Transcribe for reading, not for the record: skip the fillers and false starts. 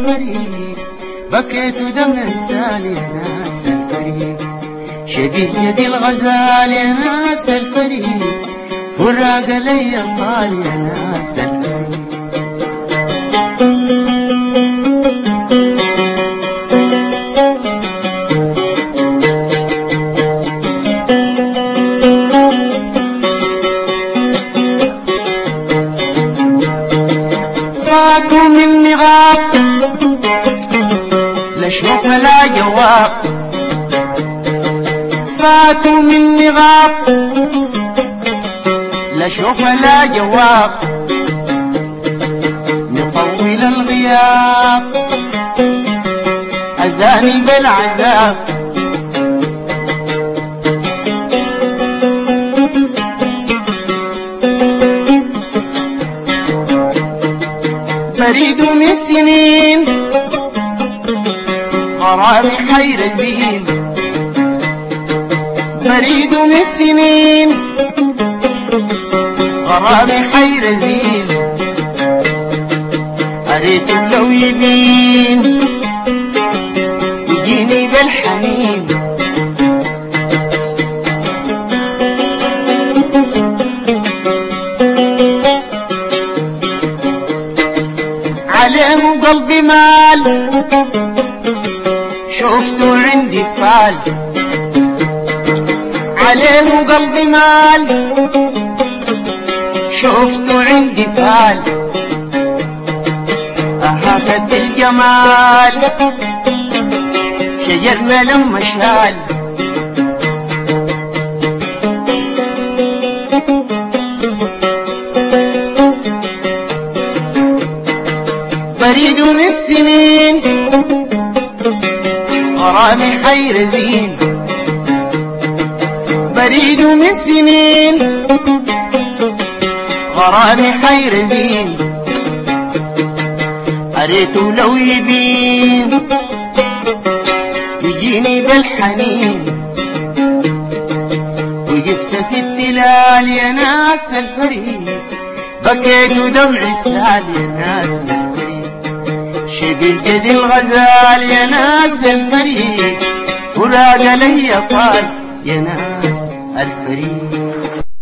الفريق، بكيت ودمع سال يا ناس الفريق، شبيه يد الغزال يا ناس الفريق، وراق لي طال يا ناس الفريق. فاتوا مني غاب لشوف لا جواب، فاتوا مني غاب لشوف لا جواب، نطول الغياب أذاني بالعذاب، بريد من سنين غرامي حير زين، بريد من سنين غرامي حير زين، أريت لو يبين يجيني بالحنين، عليه قلبي مال شوفته عندي فال، عليه قلبي مال شوفته عندي فال، أهافت الجمال شجرنا لما شال، بريد من السنين غرامي حير زين، بريد من سنين غرامي حير زين، أريته لو يبين يجيني بالحنين، وقفت في التلال يا ناس الفريق، بكيت ودمعي سال يا ناس الفريق، شبيه جد الغزال يا ناس الفريق، وراق لي طال يا ناس الفريق.